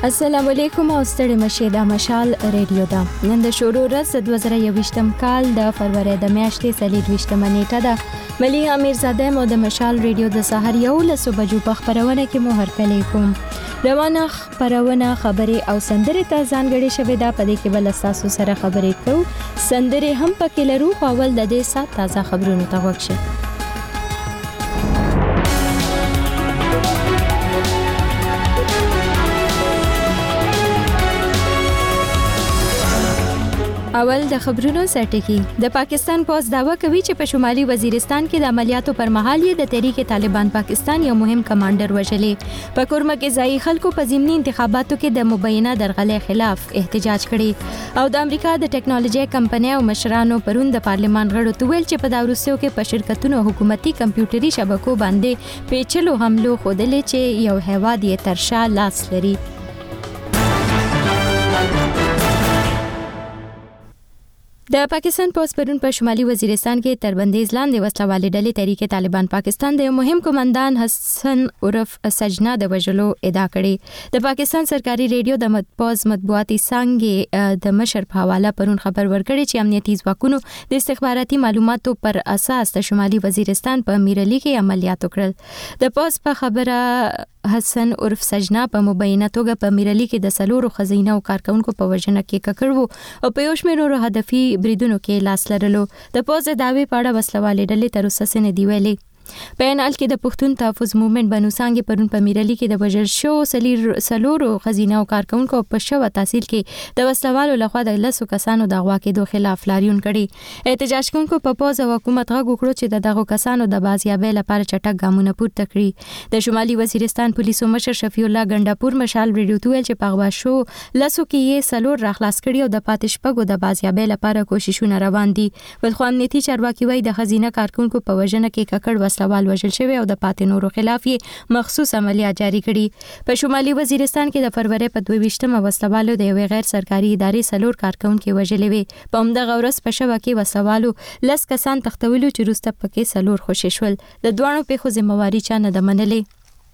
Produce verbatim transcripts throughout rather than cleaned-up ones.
السلام علیکم او ستړي مشه د مشال ریډیو دا نن د شروع ورځ د دوه زره یوویشتم کال د فروری د میاشتې څلورویشتمه نیټه ده. ملي امیرزاده مو د مشال ریډیو د سحر یو لسو بجو په خبرونه کې مو هرکلی کوم. روانه خبرونه خبرې او سندرې ته ځانګړې شوې ده. په دې کې بل تاسو سره خبرې کوو. سندرې هم پکې لرو. اول د دې سات تازه خبرونو ته وګورئ. اول د خبرونو سرټکی. د پاکستان پولیس داوا کوي چې په شمالي وزیرستان کې د عملیاتو پر مهال یې د تحریک طالبان پاکستان یو مهم کمانډر وژلې. په کورمه کې ځایي خلکو په ضمني انتخاباتو کې د مبینه درغلې خلاف احتجاج کړی. او د امریکا د ټیکنالوژي کمپنۍ او مشرانو پرون د پارلمان غړو ته ویل چې په داروسیو کې په شرکتونو حکومتي کمپیوټري شبکو باندې پیچلو حملو خودلې چې یو هیواد یې ترشا لاس لري. د پاکستان پولیس پرون په شمالي وزیرستان کې تر بندیز لاندې وسلوالې ډلې تحریک طالبان پاکستان د یو مهم کمانډان حسن عرف سجنا د وژلو ادعا کړې. د پاکستان سرکاري ریډیو د پولیس مطبوعاتي څانګې د مشر په حواله پرون خبر ورکړی چې امنیتي ځواکونو د استخباراتي معلوماتو پر اساس د شمالي وزیرستان په میرلی کې عملیات وکړل. د پولیس په خبره حسن عرف سجنا په مبینه توګه په میرلی کې د سلورو خزینه او کارکونکو په وژنه کې ککړ وو او په یو شمېر هدفي بریدونو کې لاس لرلو. د پوز داوی په اړه وسلوالې ډلې تر اوسه څه نه دی ویلي. په انال کې د پښتون تحفظ موومېنټ بنو څانګې پرون په میرلی کې د وژل شو سلیر سلورو خزینه او کارکونکو په شوه تحصیل کې د وسلوالو لخوا د لسو کسانو د غوا کېدو خلاف لاریون کړي. احتجاج کوونکو په پوز او حکومت غږ وکړو چې د دغو کسانو د بازیابۍ لپاره چټک ګامونه پورته کړي. د شمالي وزیرستان پولیسو مشر شفیع الله ګنډاپور مشال ریډیو ته ویل چې په غوا شو لسو کې یې سلور راخلاص کړي او د پاتې شپږو د بازیابۍ لپاره کوششونه روان دي. بلخو امنیتي چارواکي وایي د خزینه کارکونکو په وژنه کې ککړ سوال وژل شوی او د پاتې نورو خلاف یې مخصوص عملیات جاری کړي. په شمالي وزیرستان کې د فروری په دوه ویشتمه وسلوالو د یوې غیر سرکاري ادارې سلور کارکونکي وژلې وي. په همدغه ورځ په شوه کې وسلوالو لس کسان تختولو چې وروسته پکې سلور خوشي شول. د دواړو پیښو ذمہواري چا نه ده منلې.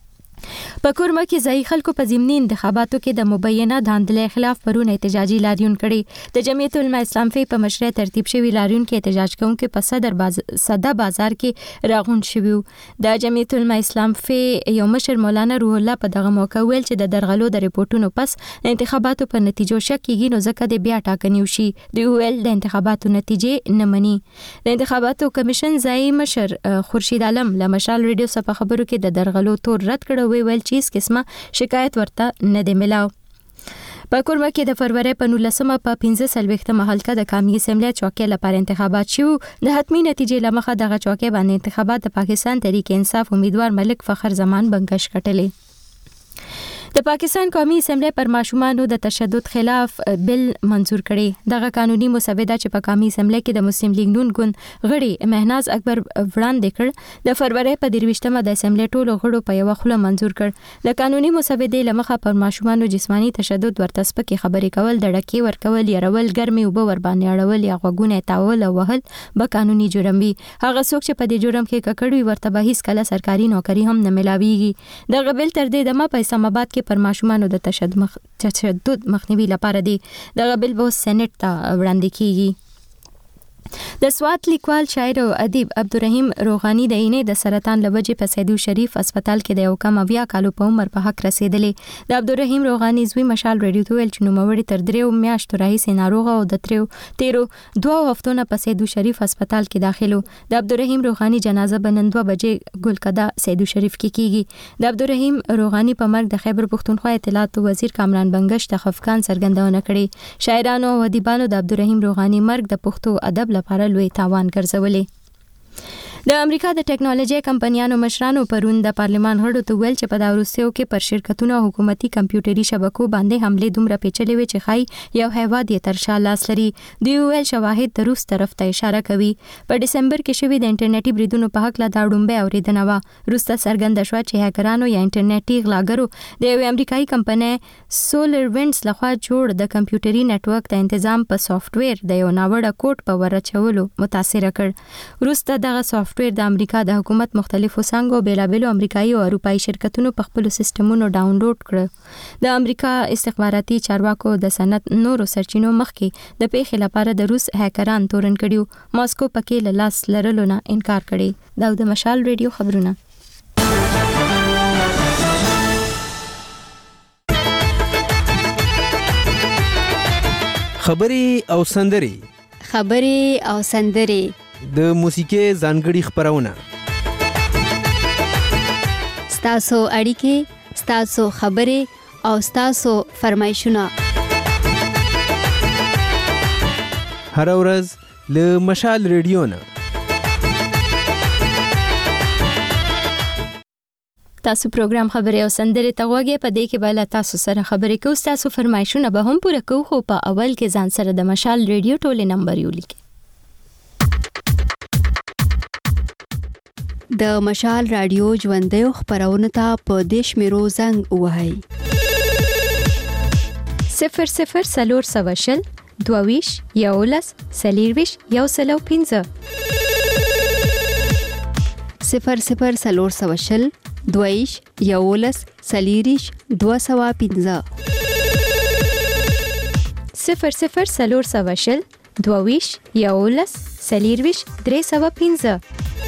په کورمه کې ځایي خلکو په ضمني انتخاباتو کې د مبینه داندلې خلاف پرون احتجاجي لاریون کړي. د جمعیت العلماء اسلام فی په مشرۍ ترتیب شوی لاریون کې احتجاج کوونکي په صدر باز صدا بازار کې راغونډ شوي. د جمعیت العلماء اسلام فی یو مشر مولانا روح الله په دغه موقع ویل چې د درغلو د ریپورتونو پس انتخاباتو په نتیجو شک کیږي نو ځکه د بیا ټاکنې وشي. د ویل د انتخاباتو نتیجې نه مني. د انتخاباتو کمیشن ځایي مشر خورشید عالم له مشال ریډیو سره په خبرو کې د درغلو تور رد کړو. وی ویل چې هیڅ قسمه شکایت ورته نه دی ملاو. په کورمه کې د فروری په نولسمه په پنځه څلوېښتمه حلقه د قومي اسمبلی چوکۍ لپاره انتخابات شو. د حتمی نتیجې له مخه دغه چوکۍ باندې انتخابات د پاکستان تحریک انصاف امیدوار ملک فخر زمان بنګش کټلې. د پاکستان قومي اسمبلی پر ماشومانو د تشدد خلاف بل منظور کړي. دغه قانوني مسوده چې په قومي اسمبلی کې د مسلم لیگ نون ګوند غړي مهناز اکبر وړاندې کړ د فروری په درویشتمه د اسمبلی ټولو غړو په یو خوله منظور کړ. د قانوني مسودې لمخه پر ماشومانو جسمانی تشدد ورته سپکې خبرې کول، د ډکې ورکول، يرول، ګرمي اوبه ور باندې اړول یا غوږونه تاول او وهل به قانوني جرم وي. هغه څوک چې په دې جرم کې ککړ وي ورته به هیڅ کله سرکاري نوکری هم نه ملاويږي. دغه بل تر دې دمه په اسلام آباد کې پر ماشومانو د تشدد مخ... تشدد مخنیوي لپاره دی. دغه بل به سېنات ته وړاندې کیږي. د سوات لیکوال شاعر او ادیب عبدالرحیم روغانی د اینې د سرطان لوجې په سیدو شریف هسپتال کې د یو کم اویا کالو په عمر په حق رسیدلې. د عبدالرحیم روغانی زوی مشال ریډیو ته ویل چې نوموړی تر دریو میاشتو راهیسې ناروغه او د تریو تیرو دوه هفتو نه په سیدو شریف هسپتال کې داخلو. د عبدالرحیم روغانی جنازه به نن دوه بجې ګلکدا سیدو شریف کې کیږي. د عبدالرحیم روغانی په مرګ د خیبر پښتونخوا اطلاعات وزیر کامران بنګش د خفقان څرګندونه کړې. شاعرانو او ادیبانو د عبدالرحیم روغانی مرګ د پښتو ادب لپاره لوی تاوان ګرځولې. د امریکا د ټیکنالوژي کمپنیانو مشرانو پرون د پارلمان غړو ته ویل چې په دا وروستیو کې پر شرکتونو او حکومتي کمپیوټري شبکو باندې حملې دومره پیچلې وي چې ښایي یو هیواد یې تر شا لاس لري. دوی ویل شواهد د روس طرف ته اشاره کوي. په ډسمبر کې شوي د انټرنیټي بریدونو په هکله دا ډومبۍ اورېدنه وه. وروسته څرګنده شوه چې هیکرانو یا انټرنیټي غلاګرو د یوې امریکایي کمپنۍ سولر وینډز لخوا جوړ د کمپیوټري نتورک د تنظیم په سافټویر د یو ناوړه کوډ په ورچولو متاثر کړ. وروسته دغه سافټ سافټویر د امریکا د حکومت مختلفو څنګهو بیلابېلو امریکایي او اروپایي شرکتونو په خپل سیستمونو ډاونلوډ کړ. د امریکا استخباراتي چارواکو د سند نورو سرچینو مخکې د پیښې لپاره د روس هیکران تورن کړیو. ماسکو پکې له لاس لرلو نه انکار کړی. دا د مشال ریډیو خبرونه. خبري او سندري خبري او سندري د موسیقي ځانګړي خبرونه ستاسو اړیکې ستاسو خبري او ستاسو فرمایشونه هر ورځ له مشال ریډیو نه. تاسو پروګرام خبري او سندري ته غوږی په دې کې بل تاسو سره خبرې کوو. تاسو فرمایشونه به هم پوره کوو خو په اول کې ځان سره د مشال ریډیو ټوله نمبر یو لیکئ. د مشال رادیو ژوندۍ خبرونه ته په دیش میرو زنګ وهاي صفر صفر سلور سواشل دوویش یولس سلیرویش یو سلو پینزه صفر صفر سلور سواشل دویش یولس سلیریش دو سوا پینزه صفر صفر سلور سواشل دوویش یولس سلیرویش درې سوا پینزه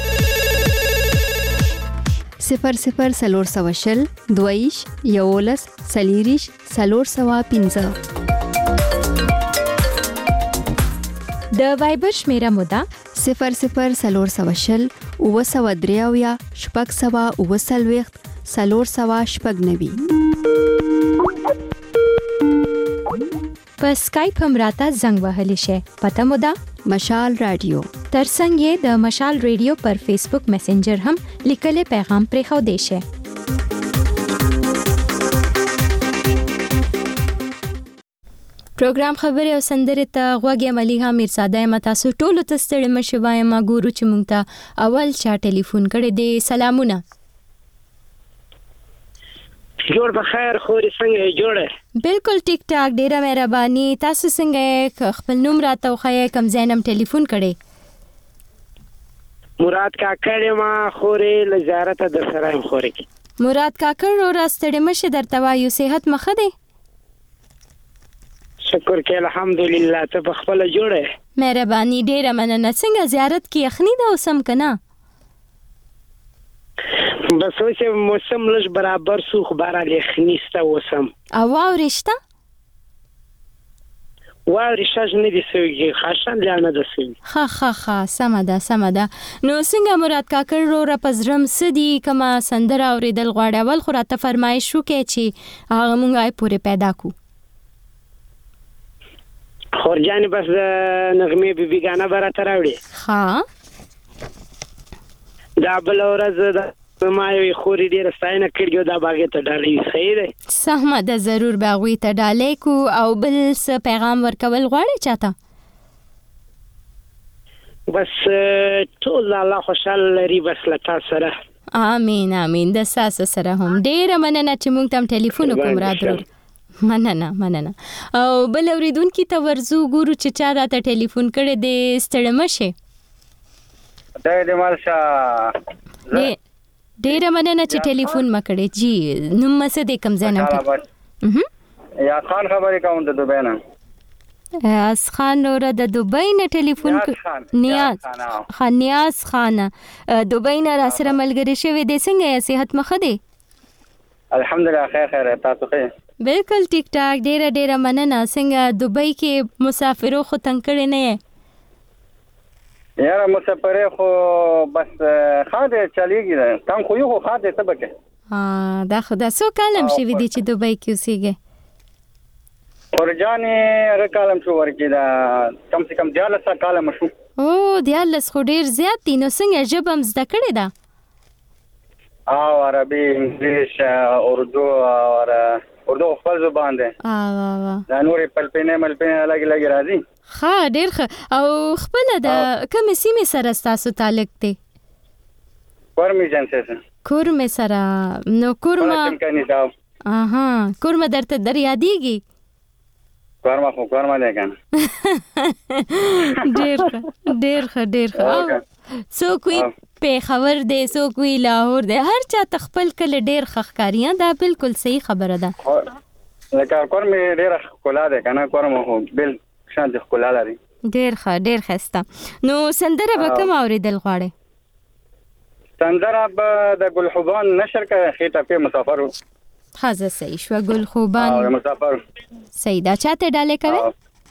صفر صفر سلور سواشل دویش یولس سلیریش سلور سوا پینزه. د وایبر شمیره مودا صفر صفر سلور سواشل اوه سوه درې اویا شپږ سوه اوه څلوېښت څلور سوه شپږ نوي. په سکایپ هم راته زنګ وهلی شي. پته مودا مشال رادیو. ترڅنګ یې د مشال ریډیو پر فیسبوک میسنجر هم لیکلي پیغام پرې خو دی شي. پروګرام خبري او سندري ته غوږی مليها میرزاده یم. تاسو ټول ته ستړي مشي وایم. ګورو چې مونږ ته اول چا ټلیفون کړی دی. سلامونه. جوړ بخیر خوري څنګه جوړه؟ بالکل ټیک ټاک. ډیره مهرباني. تاسو څنګه خپل نوم راته وخایې کوم ځینم ټلیفون کړی؟ مراد کاکړ ما خوري لزیارت د سرایم خوري. مراد کاکړ رو راستړي مشه درته وایو صحت مخه دی؟ شکر کې الحمدلله. ته په خپل جوړه؟ مهرباني ډیره مننه. څنګه زیارت کې یخنی ده اوسم کنه؟ بس اوسه موسم لږ برابر سو خو بارا یخنی ستا اوسم. او ورشته؟ ورشته نه دي سوي خاصن لانه ده سوي. ها ها ها سم ده سم ده. نو څنګه مراد کاکړ رو را پزرم سدي کما سندره اوریدل غواړي. اول خو راته فرمایش وکړي چې هغه مونږه پوره پیدا کو. خورجانې بس د نغمې بیبي ګانه به راته راوړي. ها دا بله ورځ د ما یوې خورې ډېره ستاینه کړې دا به هغې ته ډالۍ صحیح دی؟ سمه ده ضرور به هغوی ته ډالۍ کو. او بل څه پیغام ورکول غواړې چاته؟ بس ټول الله خوشحاله لري بس له تا سره. امین امین. د ساسو سره هم ډېره مننه چې موږ ته ټلیفون وکړم را درور. مننه مننه. او بل اوریدونکي ته ورزو ګورو چې چا راته ټلیفون کړی دی. ستړی مشې. خدای دې مال شه. ډېره مننه چې ټلیفون ما کړی. جی نوم مې څه دی کوم ځای نه؟ یا خان خبرې کوم د دوبۍ نه. نیاز خان نور د دوبۍ نه ټلیفون نیاز خان نیاز خان دوبۍ نه را سره ملګری شوی دی. څنګه صحت مخه دی؟ الحمدلله خیر خیر. تاسو ښه؟ بالکل ټیک ټاک. ډیره ډیره مننه. څنګه دوبۍ کې مسافرو خو تنګ کړی نه یې؟ یاره مسافرې خو بس خاطر چلیږي. تنګ خو یو خو خاطر څه بکې. دا خو دا څو کالم شوي دي چې دوبۍ کې اوسېږي؟ خورجانې هغه کالم شو ورکې دا کم سے کم دیارلس کالم شو. او دیارلس خو ډېر زیات دي. نو څنګه ژبه هم زده کړې ده؟ او عربي انګلیش اردو اور اردو خپل زبان ده. اه واه دا نورې پلپینې ملپینې لګي لګي راځي. ښه ډېر ښه. او خپله د کومې سیمې سره ستاسو تعلق دی؟ کورمې جنسې سره. کورمې سره. نو کورمه اها کورمه درته در یادېږي؟ کورمه خو کورمه دی که نه. ډېر ښه ډېر ښه ډېر ښه. څوک وي پیښور دی څوک وی لاهور دی هر چا تخپل کله ډیر خخکاریاں دا بالکل صحیح خبره ده لکه کور مې ډیر ښکلا ده کنه کور مو بل شان د ښکلا لري ډیر ښه ډیر ښه نو سندره به کوم اوریدل غواړي سندره به د ګل خوبان نشر کې خېټه په مسافر خازه صحیح شو ګل خوبان او مسافر صحیح دا چاته ډاله کوي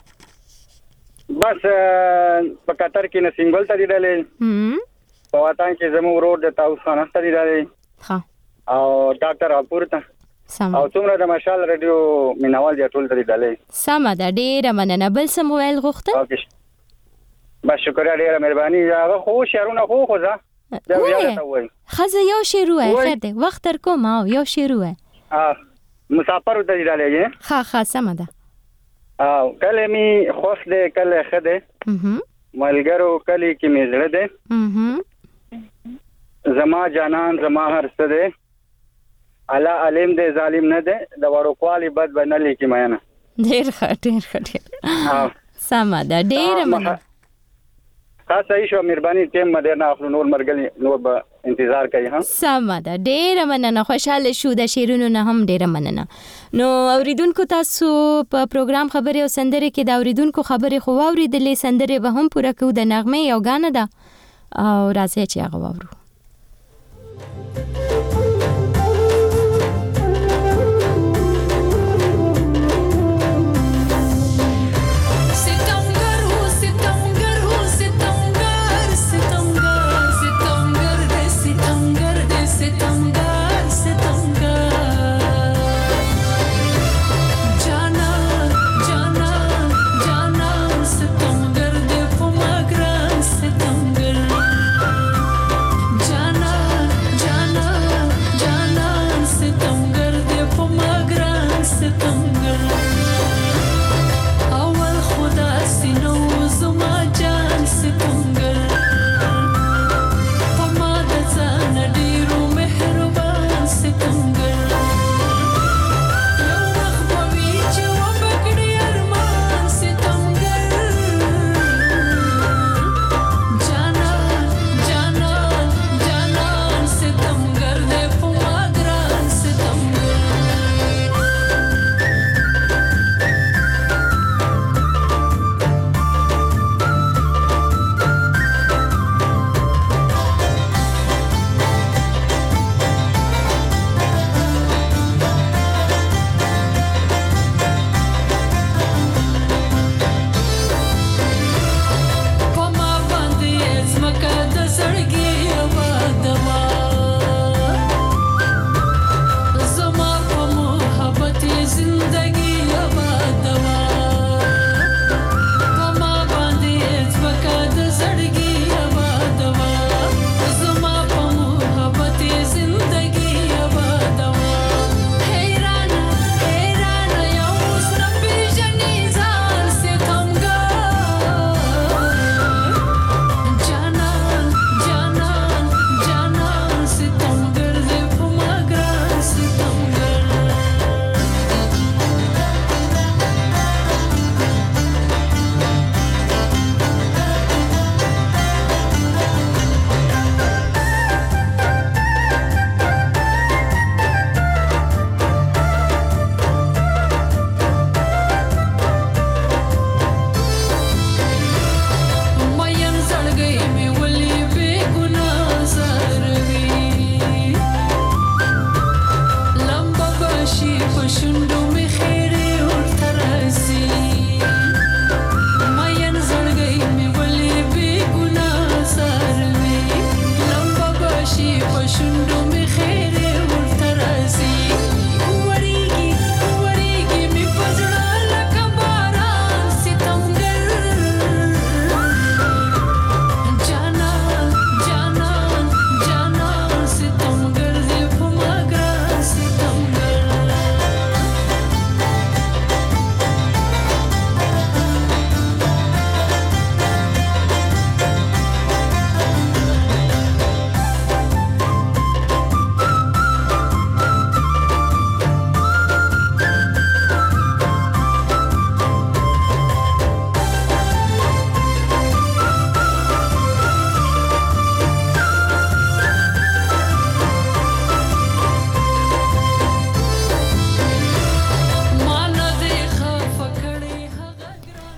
بس په قطر کې نسنګل ته ډاله هم په وطن کې زمو ورور د تاوس خان ته ډاله ها او ډاکټر اپور ته سم او څومره د مشال رادیو مینوال دی ټول ته ډاله سم دا ډیره مننه بل سم ویل غوښته اوکې بس شکر ډیره مهرباني هغه خو شهرونه خو خو ځه دا بیا ته وای خزه یو شعر وای خیر دی وخت تر کوم او یو شعر وای اه مسافر ته ډاله یې ها ها سم ده او کلمې خوش دې کله خده هم ملګرو کلی کې مې زړه دې هم زما جانان زما هر څه دې الا علم دې ظالم نه دې د وړو کوالي بد بنلې کې مېنه ډېر ښه ډېر ښه ډېر سم ده ډېر مننه خاصه ایشو مهرباني ټیم مده نه خپل نور مرګلي نور به انتظار کوي ها سم ده ډېر مننه خوشاله شو د شیرونو نه هم ډېر مننه نو اوریدونکو تاسو په پروګرام خبري او سندره کې د اوریدونکو خبري خو اوریدلې سندره به هم پوره کو د نغمه یو غانه ده او راځي چې هغه وورو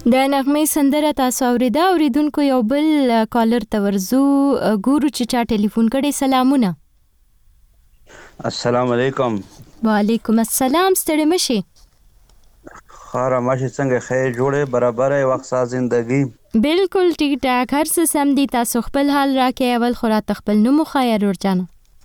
د نغمې سندره تاسو اوریدا اوریدونکو یو بل کالر ته ورزو ګورو چې چا ټلیفون کړي. سلامونه. السلام علیکم. وعلیکم السلام. ستړي مشي. خارا ماشي څنګه خیر جوړه برابر وخت ساز زندگی. بالکل ټیک ټاک هر څه سم دي. تاسو خپل حال راکې اول خو را تخپل نوم خیر ورجان.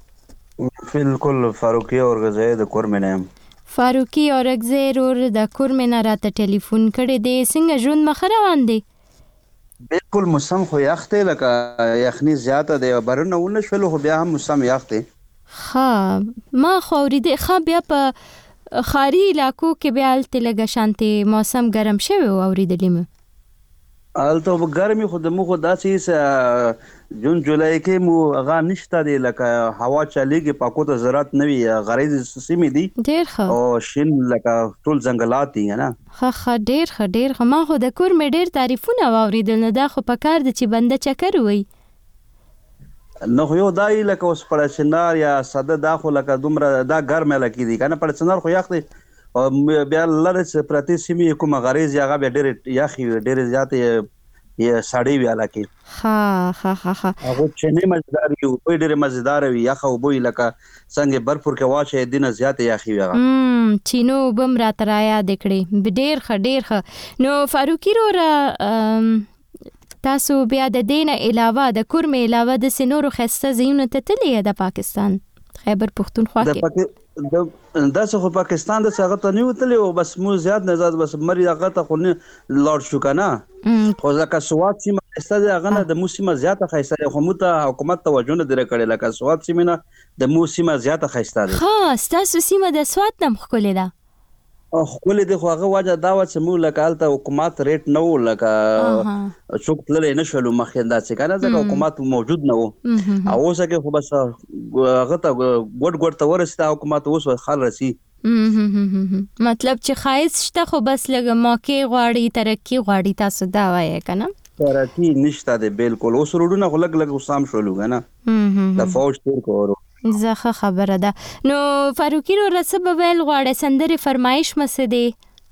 بالکل فاروقی اورغزه د کورمنم. فاروقی اورغزه ور د کورمنه راته ټلیفون کړي دي. څنګه ژوند مخ روان دي؟ بالکل موسم خو یخته لکه یخنی زیاته دی برنه ونه شول خو بیا هم موسم یخته. ها ما خو ورېده خو بیا په خاري علاقو کې بیا الته لګه شانتي موسم ګرم شوی او اوریدلې مې الته ګرمي خو د مو خو داسې جون جولای کې مو غا نشته دی لکه هوا چلیږي پاکو ته ضرورت نه وي غریز سیمې دي ډیر ښه او شین لکه ټول ځنګلات دي نه ښه ښه ډیر ښه ډیر ښه. ما خو د کور مې ډیر تعریفونه واوریدل نه دا خو پکار د چې بنده چکر وي نو یو دای لکه اوس پر چنار یا ساده دا خو لکه دومره دا ګرمه لکې دي کنه پر چنار خو یخ دي او بیا لره پرتی سیمې کوم غریز یا غا ډېر یخي ډېر زیات یا ساړی وی لکه ها ها ها ها هغه چنه مزدار یو ډېر مزدار وی یخ او بوې لکه څنګه برفور کې واشه دینه زیات یخي وی هم چینو بم را ترایا دکړي ډېر ښه ډېر ښه. نو فاروقی رو تاسو بیا د دینه علاوه د کورمې علاوه د سينورو خسته زینو ته تللی د پاکستان خیبر پختونخوا کې د داسې خو پاکستان د څنګه ته نیو تللی او بس مو زیات نه زاد بس مری هغه ته خو نه لوړ شو کنه خو ځکه سواد سیمه استاد هغه نه د موسمه زیاته خیسته خو مو ته حکومت توجه نه درې کړي لکه سواد سیمه نه د موسمه زیاته خیسته ده. ها تاسو سیمه د سواد نم خولې ده خپل دي خو هغه وجه دا و چې مو لکه الته حکومت ریټ نه و لکه څوک تللی نه شول مخیندا چې کنه ځکه حکومت موجود نه و او اوس کې خو بس هغه ته ګډ ګډ ته ورسته حکومت اوس خل رسی مطلب چې خایس شته خو بس لګه موقع غواړي ترقی غواړي تاسو دا وایي کنه ترقی نشته ده بالکل اوس روډونه خلک لګ وسام شولو کنه د فوج تور کو زخه خبره ده. نو فاروقی رو رسب ویل غواړي سندري فرمایش مسه دي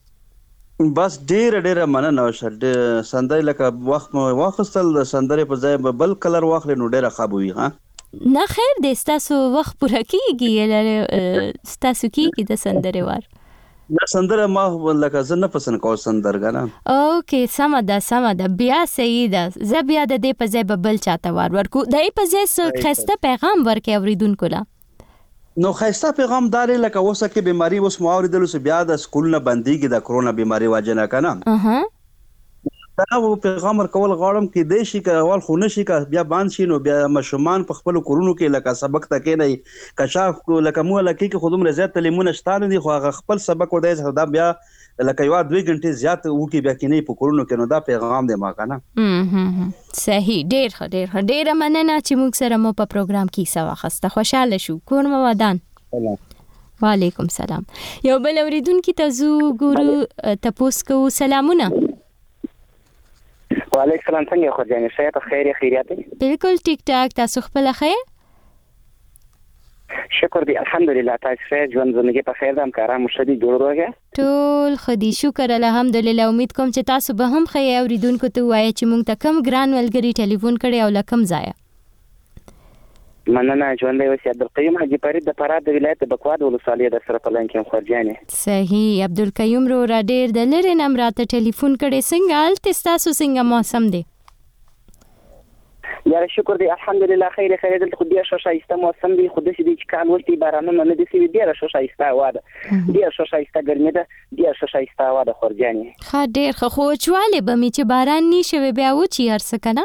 بس ډیر ډیر مننه شل سندري لکه وخت واخستل د سندري په ځای بل کلر واخل نو ډیره خابوي ها نه خیر دې تاسو وخت پوره کیږي تاسو کیږي د سندري وار دا سندره ما لکه زه نه پسند کوم سندرګا نه اوکې سم ده سم ده بیا صحیح ده زه بیا د دې په ځای ببل چاته وار ورکو د دې په ځای خسته پیغام ورکې اوریدونکو لا نو خسته پیغام دار لکه اوسه کې بیماری اوس ماوریدل سو بیا د سکول نه بنديږي د کرونا بیماری واجنه کنه اها دا و پیغام ورکول غواړم کې د شي کول خو نشي کا بیا باندې شي نو بیا مشومان په خپل کورونو کې لکه سبق تکې نه کشاف لکه مو لکه کې خودم رضایت تعلیمونه شتان دي خو خپل سبق ودای دا بیا لکه یو دوه غنټه زیات وو کې بیا کې نه په کورونو کې نو دا پیغام دی ما کنه صحیح ډیر ښه ډیر ښه ډیر مننه چې موږ سره مو په پروګرام کې سوا خسته خوشاله شو کور مو ودان وعلیکم سلام. یو بل اوریدونکو ته زو ګورو تاسو کو سلامونه. وعلیکم السلام څنګه خو جانې شه ته خیر خیریت بالکل ټیک ټاک تاسو خپل خیر شکر دی الحمدلله تاسو ښه ژوند زندگی په خیر دم کارا مشدي جوړ راغی ټول خدي شکر الحمدلله امید کوم چې تاسو به هم خیر اوریدونکو ته وایي چې مونږ ته کم ګران ولګری ټلیفون کړي او لکم ځای مننه ژوند دی وسی عبدالقیوم حاجی فرید د فراد ولایت د بکواد ولسوالۍ د سره پلان کې خورجانې صحیح عبدالقیوم رو را ډیر د لری نم راته ټلیفون کړي څنګه الته تاسو څنګه موسم دی یا شکر دی الحمدلله خیر خیر د خو دې شو شایسته موسم دی خو دې چې کال وختي بارانونه نه دي سی ډیر شو شایسته واده ډیر شو شایسته ګرمي ده ډیر شو شایسته واده خورجانې ښه ډیر خو چواله به می چې باران نشوي بیا و چی هرڅ کنه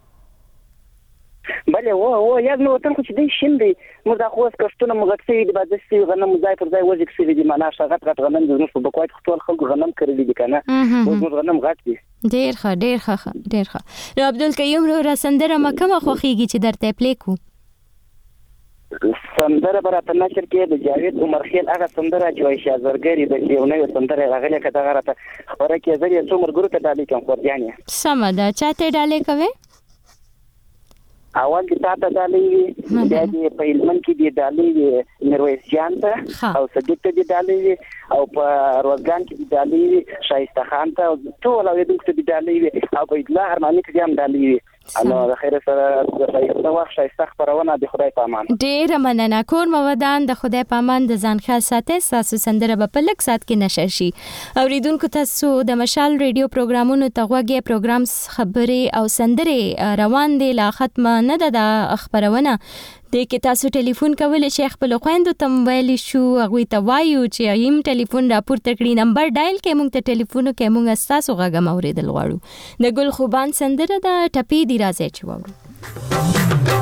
بله و و یاد نو وطن خو چې دی شین دی موږ دا خو کښتونه موږ څه دی بعد څه غنم ځای پر ځای وځي څه دی معنا شغت غټ غنم د نو په کوی ټول خلکو غنم کړی دي کنه موږ غنم غټ دي ډیر ښه ډیر ښه ډیر ښه نو عبدالقیوم رو را سندره مکمه خوخیږي چې درته پلی کو سندره براته نشر کې د جاوید عمر خیل هغه سندره چې شازرګری د یو نوې سندره راغله کده غره ته خبره کې زری څومره ګورو ته ډالې کوم خورجانې سم ده چاته ډالې کوي اول کې تاسو ډالۍ وي بیا دې په علمن کې دې ډالۍ وي میرویس جان ته او صدیق ته دې ډالۍ وي او په روزګان کې دې ډالۍ وي شایسته خان ته ټول اوریدونکو ته دې ډالۍ وي او په اطلاع ارماني کې هم ډالۍ وي. الله د خیر سره د شایسته وخت شایسته خبرونه د خدای په امان. ډیر مننه کور مودان د خدای په امان د ځان خیال ساتي. تاسو سندره په لک سات کې نشر شي. اوریدونکو تاسو د مشال ریډیو پروګرامونو ته غوږی پروګرام خبرې او سندره روان دي لا ختمه نه ده د خبرونه د کې تاسو ټلیفون کولای شئ خپل خويندو ته موبایل شو هغه ته وایو چې ایم ټلیفون راپورته کړی نمبر ډایل کې موږ ته ټلیفون کې موږ تاسو غږم اوریدل غواړو. د ګل خوبان سندره د ټپی دی راځي چې وورو.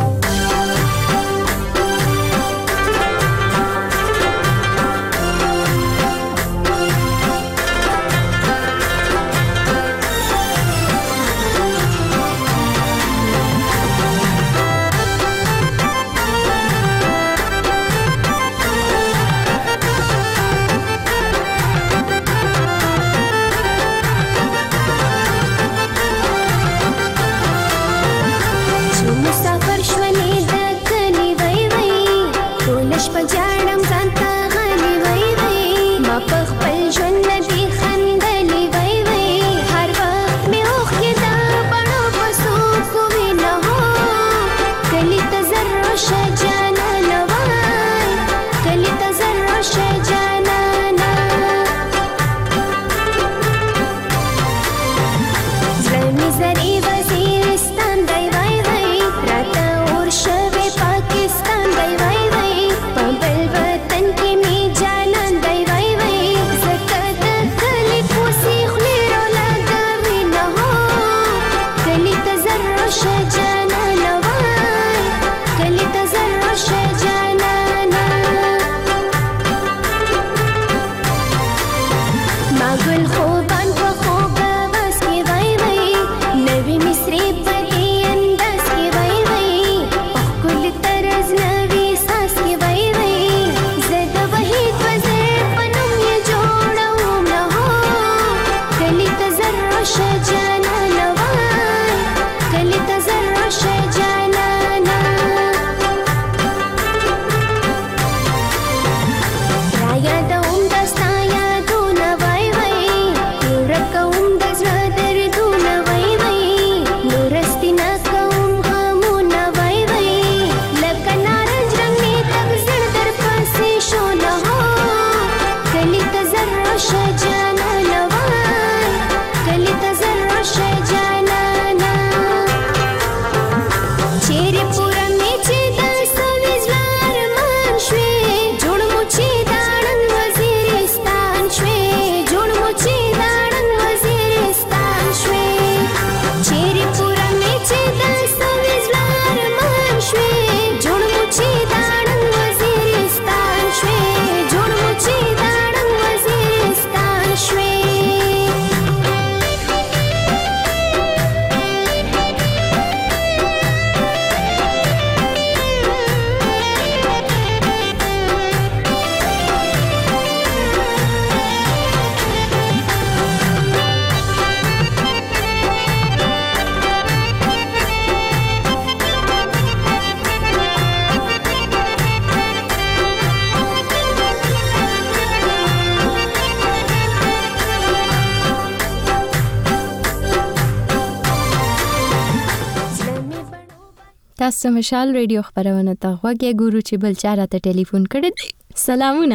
تاسو مشال ریډیو خبرونه ته غوږی ګورو چې بل چا راته ټلیفون کړی. سلامونه.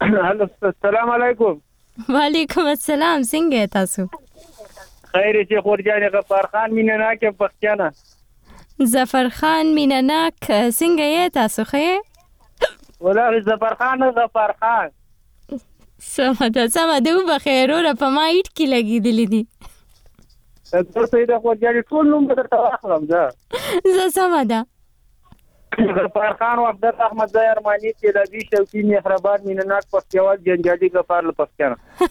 السلام علیکم. وعلیکم السلام. څنګه تاسو؟ خیر چې خورجان غفار خان مینناک پښتانه. ظفر خان مینناک څنګه یې تاسو خې؟ ولله ظفر خان غفار خان. سمه سمه دو بخیر اور په ما ایټ کې لګیدلې دي. تاسو سیده خورجان ټول نوم درته واخلم دا. زه سمه ده. غفار خان او عبد احمد زای ارمانی چې د دې شوقي مهربان مینناک پښتیوال جنجالي غفار له پښتانه.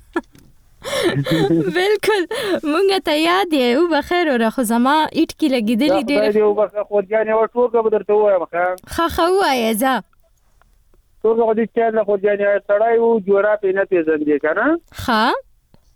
بالکل مونږ ته یاد دی او بخیر اور خو زما ایټ کې لګیدلې ډېر. دا یو بخیر خورجان او ټوګه به درته وایم ښه. خا خو وایې ځه. ټوګه دې چې له خورجان سړی او جوړه پینې پیژندې کنه. ها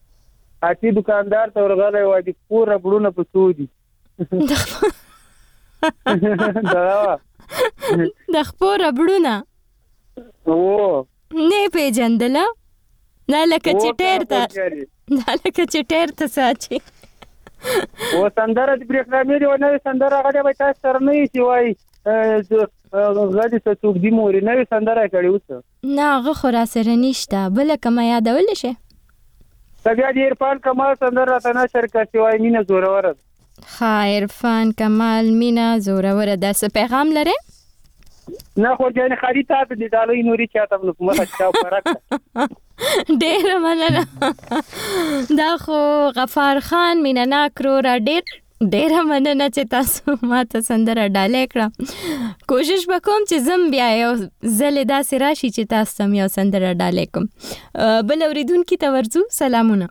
اتی دکاندار ته ورغلی و دي پوره بړونه په سودی. دا د خپور ربړونه او نه پیژندله نه لکه چې ټیر ته نه لکه چې ټیر ته ساچي او سندره د برېښنا دی او نوې سندره هغه به تاسو سره نه شي وای غادي څه څوک دی موري نوې سندره کړي اوس نه هغه خو را سره نشته بله کومه یادولی شي بیا د عرفان کمال سندره راته نشر کړه چې وای مینه زوروره ښه عرفان کمال مینه زوروره ده څه پیغام لرې نه خو جانې خالي تاسو دې ډالۍ نوري چاته نو کومه چا فرق ډېره مننه دا خو غفار خان مینه ناک وروره ډېر ډېره مننه چې تاسو ما ته سندره ډالۍ کړه کوشش به کوم چې زم بیا یو ځلې داسې راشي چې تاسو ته یو سندره ډالۍ کوم بل اورېدونکي ته ورځو سلامونه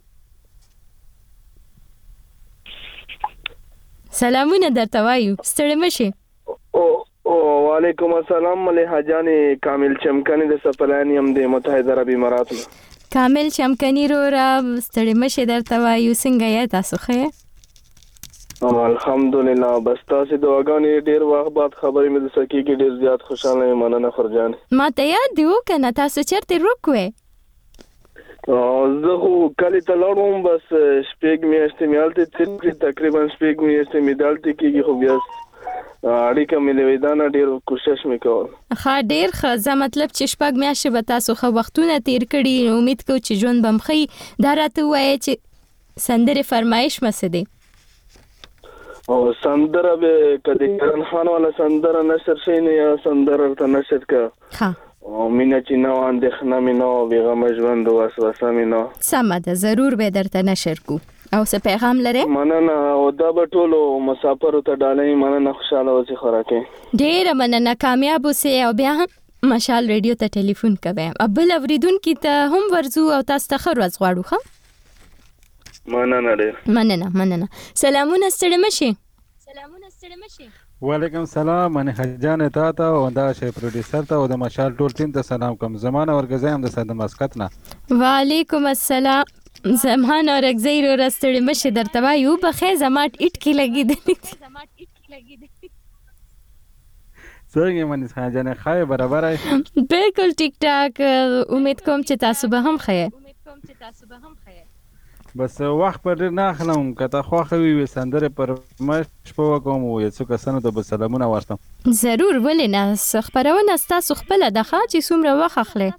سلامونه درته وایو ستړي مه شئ وعلیکم السلام ملحه جانې کامل چمکني د سپلان یم د متحده عربي اماراتو کامل چمکني وروره ستړي مه شئ درته وایو څنګه یې تاسو ښه یې الحمدلله بس تاسې دعاګانې ډېر وخت بعد خبرې مې د سکیږي ډېر زیات خوشحاله یم مننه خورجانې ما ته یاد دی وکنه تاسو چېرته روک وې زه خو کلي ته لاړم بس شپږ میاشتې مې هلته تېر کړې تقریبا شپږ میاشتې مې دلته کېږي خو بیا اړیکه مې لوېدا نه ډېر کوشش مې کول ښه ډېر ښه زه مطلب چې شپږ میاشتې به تاسو ښه وختونه تېر کړي امید کوو چې ژوند به م ښه دا راته ووایه چې سندرې فرمایش مه څه دی او سندره به که د کرن خان والا سندره نشر شي نه یا سندره ورته نشر که او مینه چې نه وه اندېښنه مې نه وه بېغمه ژوند و وسوسه مې نه وه سمه ده ضرور به درته نشر کو او څه پیغام لرې مننه او دا به ټولو مسافرو ته ډالۍ مننه خوشحاله اوسئ خوراکي ډېره مننه کامیاب اوسئ او بیا هم مشال ریډیو ته ټلیفون کوئ بل اورېدونکي ته هم ورځو او تاسو ته ښه ورځ غواړو ښه مننه ډېر مننه مننه سلامونه ستړي مه شئ سلامونه ستړي مه شئ وعلیکم السلام ملحه جانې تا ته او دا شی پروډیوسر ته او د مشال ټول ټیم ته سلام کوم زمانه ورګزی هم د ساده مسقط نه وعلیکم السلام زمان اورګزی وروره ستړي مه شئ درته وایو بخیر زما اټ کې لګېدلي دي څنګه یې منیز خان جانې ښه یې برابر یې بالکل ټیک ټاک امید کوم چې تاسو به هم ښه یې بس وخت پر ډېر نه اخلم که ته خوښه وي وي سندرې پر مشپ وکړم او یو څو کسانو ته به سلامونه واستم ضرور ولې نه خپرونه ستاسو خپله ده ښه چې څومره وخت اخلئ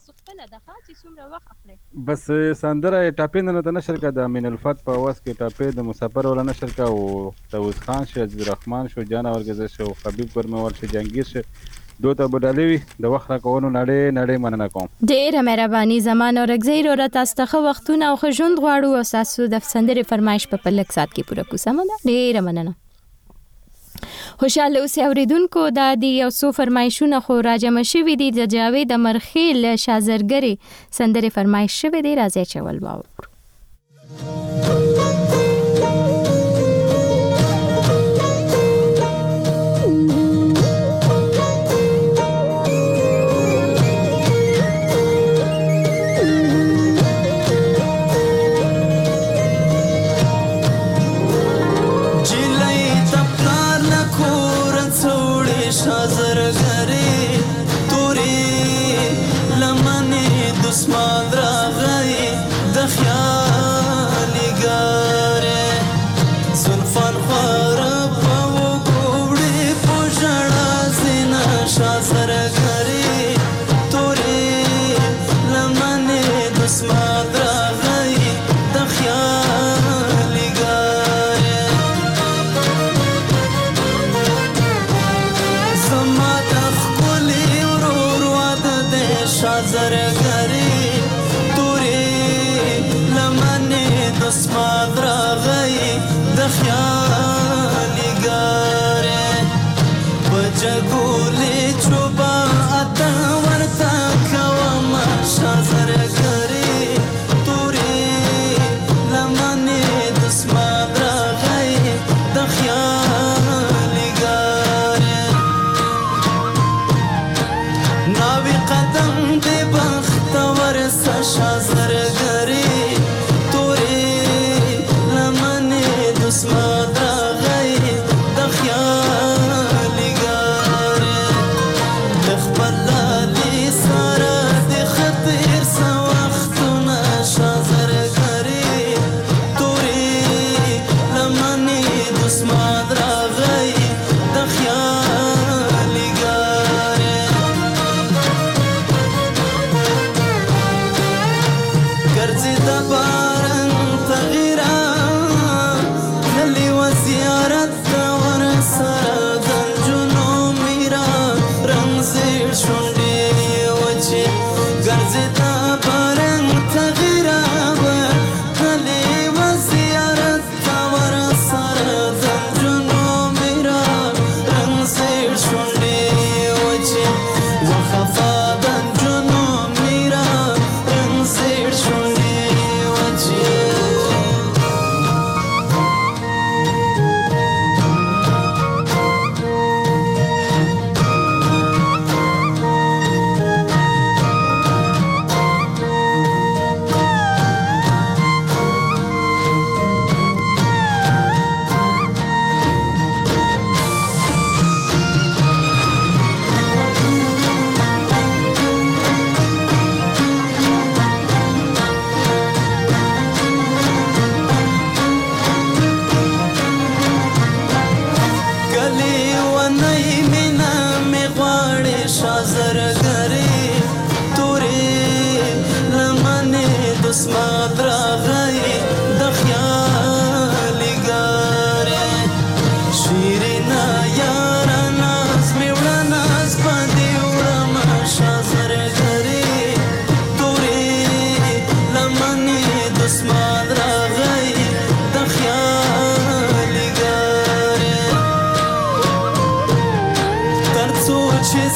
بس سندره ټاپې نه ته نشر کړه د امین الفت په اواز کې ټاپې د مسافر ولا نشر کړه او داوود خان شو عبدالرحمن شو جان اورګزی شو حبیب ګرموال شو جهانگیر شو دو ته بدلې وي د وخت راکونو نړۍ نړۍ مننه کوم ډېره مهرباني زمان اورګزی وروره تاسو ته ښه وختونه او ښه ژوند غواړو او ستاسو د سندرې فرمایش په لږ ساعت کې پوره کړو سمه ده ډېره مننه خوشحاله اوسئ اورېدونکو دا د یو څو فرمایشونه خو راجمع شوي دي د جاوید امرخیل شازرګرې سندرې فرمایش شوی دی راځئ چې اول واورو Smart, I, the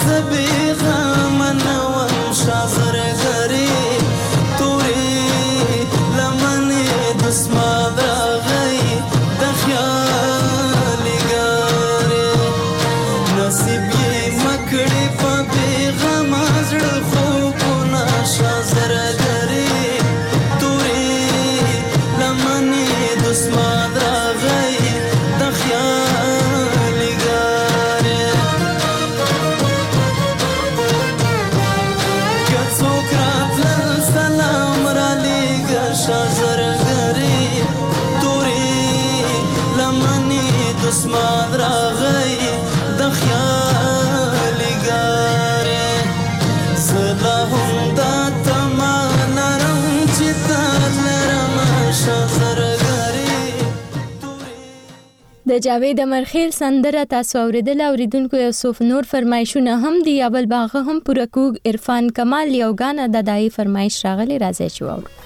د جاوید امرخیل سندره تاسو اوریدل. اوریدونکو یو څو نور فرمایشونه هم دی، اول باغه هم پوره کوګ عرفان کمال یو غانا د دای فرمایش راغلی، راځي چې واورو.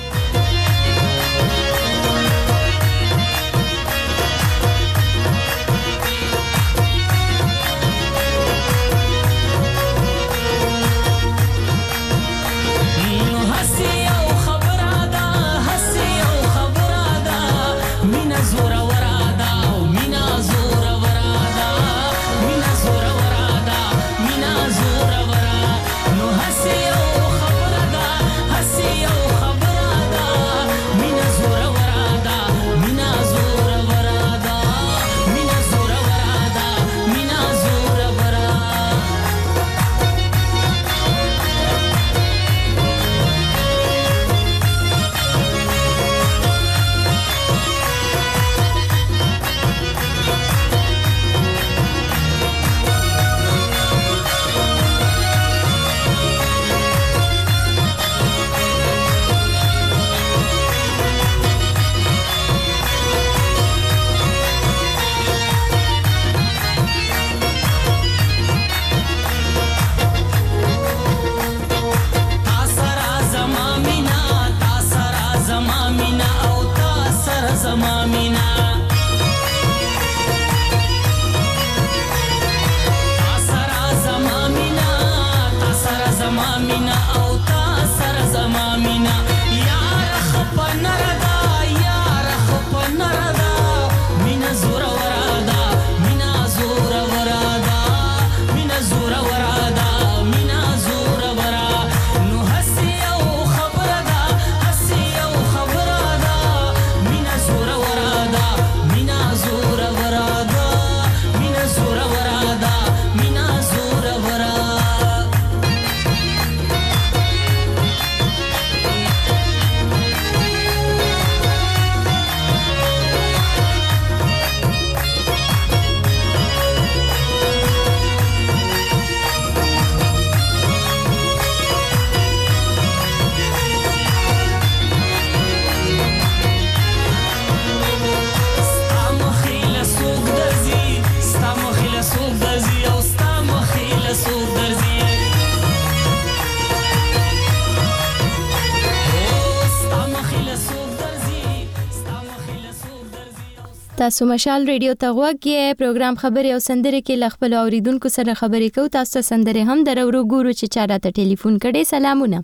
تاسو مشال ریډیو ته غوږی پروګرام خبري او سندره کې لخپل اوریدونکو سره خبرې کوو. تاسو سندره هم درورو ګورو چې چا راته ټلیفون کړي. سلامونه.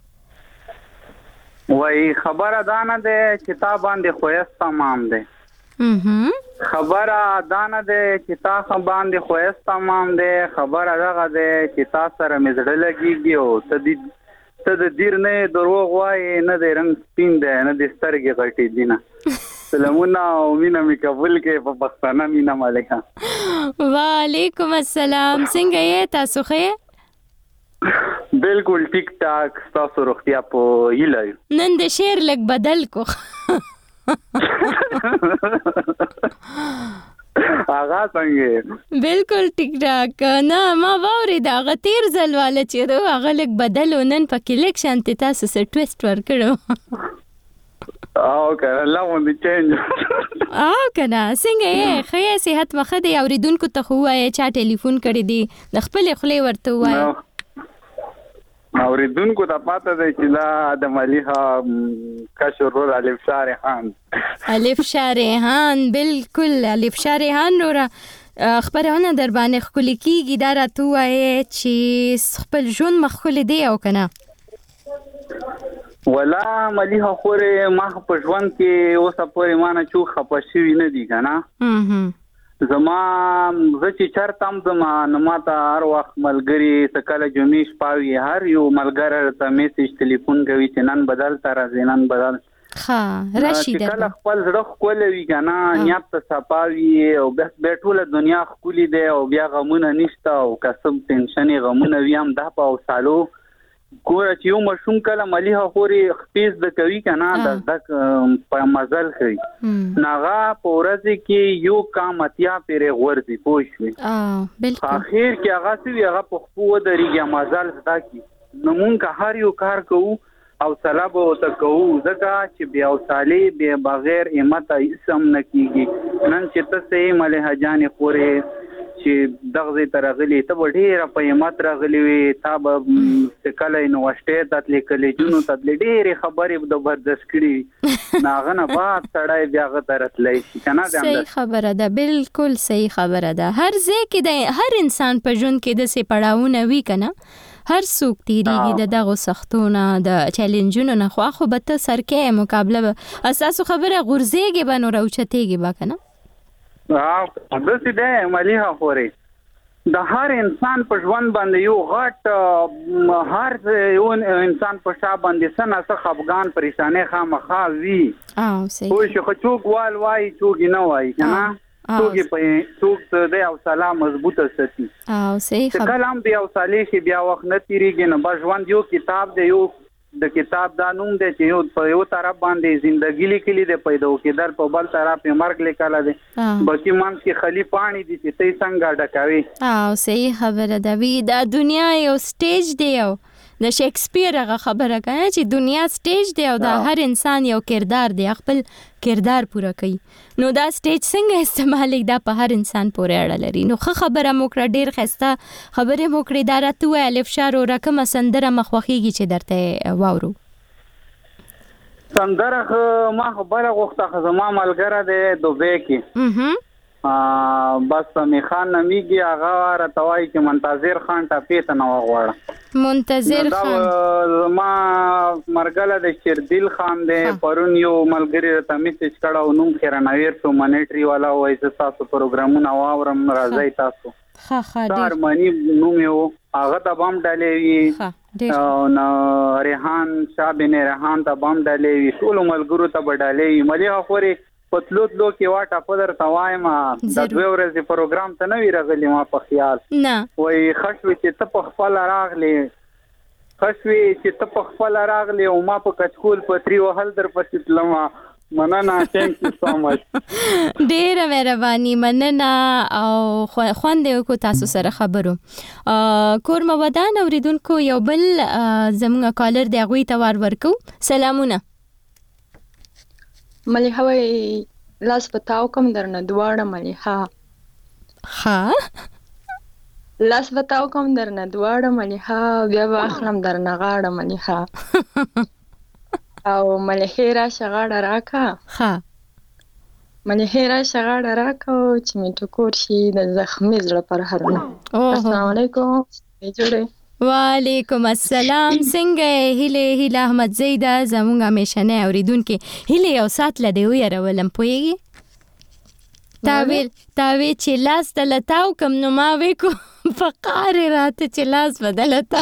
وای خبره دانه ده کتاب باندې خويست تمام ده. هم خبره دانه ده کتاب باندې خويست تمام ده. خبره دغه ده چې تاسو سره مزړه لګيږي او تدې ته د دیر نه دروغ وای نه د رنگ سپین ده نه د سترګې غټې دینه. سلامونه او مینا می قبول کې په پښتانه مینا مالکا. وعلیکم السلام. څنګه یې تاسو ښه؟ بالکل ټیک ټاک. تاسو روغتیا په یلای نن د شعر لګ بدل کو. آغا څنګه؟ بالکل ټیک ټاک. نه ما ووري دا غتیر زلواله چې دا هغه لګ بدل ونن په کلیک شانت تاسو سره ټویسټ ور کړو. او کنه لا مونږ چینج. او کنه څنګه یې خیا صحت مخه دی اوریدونکو ته خو وای چا ټلیفون کړی دی د خپل خلې ورته وای. اوریدونکو ته پاته دی چې دا د مليحه کشرور الف شارحان. الف شارحان بالکل الف شارحان نور خبرونه در باندې خولي کیږي دا راته وایي چې خپل ژوند مخولي دی او کنه ولا مليها خوري ما په ژوند کې اوسه پورې ما نه چو خپشوي نه دي کنه زما زه چې چرته هم زما نو ما ته هر وخت ملګري سکله جمعې شپاوي هر یو ملګری ته میسج ټلیفون کوي چې نن بدل تر نن بدل ها راشي ده کله خپل زړه خولوي کنه نیت ته صفاوي او بس بیٹوله دنیا خولي ده او بیا غمونه نشته او قسم ټینشن غمونه ویم ده په سالو ګوره چې یو مشوم کله مليها خوري خپیز د کوي کنه د دک په مزل کوي ناغه پورځي کې یو کامتیا پیره ورځي پوښوي اه بالکل اخر کې هغه سی هغه په خو درېږي مزل زدا کی نو مونږ هر یو کار کوو او طلب او تکو زکه چې بیا وصالي به بغیر همت اسم نکیږي نن چې تاسو مليها جان خوري چې دغه ترغلي ته ډیره په همت راغلي وي تا به کله نو واستې تطلی کلی جنو تطلی ډیره خبرې د برداشت کړي ناغه نه بعد سړی بیا غترتلې شي کنه دا صحیح خبره ده بالکل صحیح خبره ده هر ځای کې د هر انسان په ژوند کې د سي پړاوونه وی کنه هر څوک تیریږي د دغه سختونه د چیلنجونو نه خو خو به ته سرکې مقابله اساسو خبره غورځيږي به نو راوچتېږي به کنه ها د څه ده مليها خوري د هر انسان په ژوند باندې یو غټ هر یو انسان په شا باندې سنه څه خفغان پریشانه خامخا وی او صحیح خو شي خو وال وای چوګ نه وای کنه چوګ په چوګ د او سلام مضبوطه ستي او صحیح خبر کلام بیا او صالح شي بیا وخت نه تیریږي نه با ژوند یو کتاب دی یو د کتاب دا نوم دی چې یو په یو طرف باندې ژوندۍ لیکلي دی پیدا کېدل په بل طرف یې مرګ لیکل دی بچی مانس کې خلی پانی دي چې ته څنګه ډکاوي او صحیح خبره ده وی دا دنیا یو سټیج دی او د شکسپیر هغه خبره کوي چې دنیا سټیج دی او دا هر انسان یو کردار دی خپل کردار پوره کوي نو دا سټیج څنګه استعمال دا په هر انسان پورې اړه لري نو خه خبره موکړه ډیر خسته خبره موکړه دا راته وای الف شار او رقم سندره مخوخیږي چې درته واورو سندره ما خبره غوښته زما ملګری دی دوبه کې بس میخان نمیږي هغه راتوای چې منتظر خان ټاپې ته نو غواړه منتظر خان ما مرګله د شیردل خان دی پرون یو ملګری ته میسج کړه نوم خیرنویر ته منیټری والا وای چې تاسو پروګرامونه واورم راځي تاسو ها ها ډیر مانی نوم یو هغه ته بام ډالې وی او نو ریحان شابین ریحان ته بام ډالې وی ټول ملګرو ته ډالې وی مليها خوري پتلوت لو کې واټه پدر توایم د دوه ورځې پروګرام ته نوی راغلی ما په خیال نه وای خښوي چې ته په خپل راغلی خښوي چې ته په خپل راغلی او ما په کچکول پتری وهل در پسې تلما مننه ثانک یو سو مچ ډیره مهرباني مننه او خوند یو کو تاسو سره خبرو کور مو ودان اوریدونکو یو بل زموږ کالر دی غوي توار ورکو سلامونه مليها وای لاس پتاو کوم درنه دواړه مليها ها لاس پتاو کوم درنه دواړه مليها بیا واخلم درنه غاړه مليها او مليها را شغاړه راکا ها مليها را شغاړه راکا چې می ټکور شي د زخمي زړه پر هرنه السلام علیکم جوړه وعلیکم السلام څنګه هله هله احمد زیدا زمونږ همیشنه اوریدونکو هله یو سات لدی ويرولم پويږي تاویل تاوی چې لاس دلتاو کم نو ما وکو فقار راته چې لاس بدلتا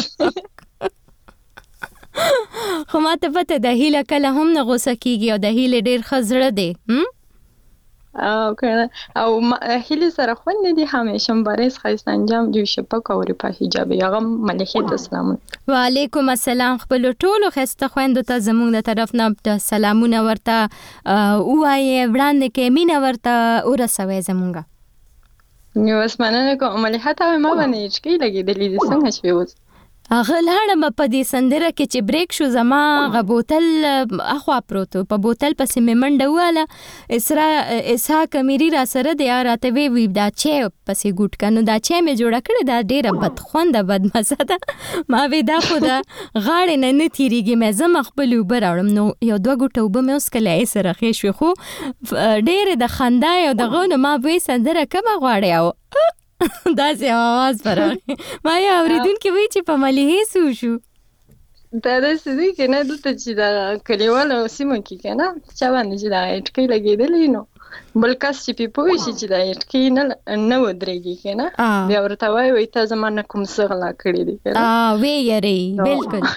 خو ما ته پته د هله کله هم نه غوسه کیږي او د هله ډیر خزړه دی هم او کنه او هله سره خوند دي همیشه مبارز خاص انجام دی شپک او په حجاب یغه ملکه السلام وعلیکم السلام خپل ټولو خسته خوند ته زموږ د طرف نه سلامونه ورته وایي وړاندې کې مینا ورته ورسوي زموږه نو اسمنه کوم ملکه ته ما باندې چې لګیدلې څنګه شوی هغه لاړم په دې سندره کې چې بریک شو زما غ بوتل اخوا پروتو په بوتل پسې مې منډه واله اسرا اسحاق امیری را سره د راته وی وی دا چې پسې ګوټ کنو دا چې مې جوړه کړې دا ډیره بد خوند بد مزه ده ما وی دا خو دا غاړې نه نه تیریږي مې زما خپل وبر اورم نو یو دوه ګوټه وب مې اوس کله سره خې شو خو ډیره د خندا یو دغه نو ما وی سندره کما غواړې او دا سه आवाज پرغه ما یې اوریدونکو وی چې په مليحه سو شو دا د سدي کې نه دلته چې دا کلیوالو سیمه کې کنه چا باندې چې دا اټکې لګېدلې نو بل کس چې په پوي شي چې دا اټکې نه نه ودرېږي کنه بیا ورته وای وای ته زمانه کوم څه غلا کړې دي کنه ا وی یری بالکل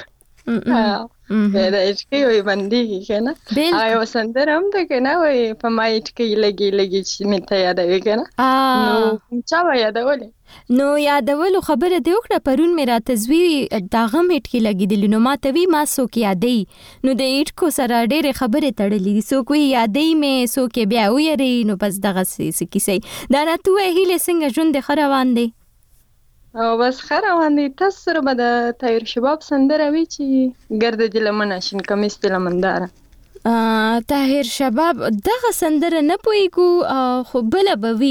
دا اټکې وي باندې کنه آیا وسندر هم ده کنه وای په ما اټکې لګي لګي چې مې ته یادوي کنه نو چا وای یادولې نو یادولو خبره دی وکړه پرون مې را تزوی داغه اټکې لګیدل نو ما ته وی ما سو کې یادې نو د اټکو سره ډېرې خبره تړلې دي سو کوی یادې مې سو کې بیا ویری نو بس دغه څه کیسه دا راته هیله څنګه ژوند خروان دی او بس خروان دی تاسو سره به د تایر شباب سندره وی چې ګرد دل منه شین کمیس دل منداره تایر شباب دغه سندره نه پویګو خو بل بوي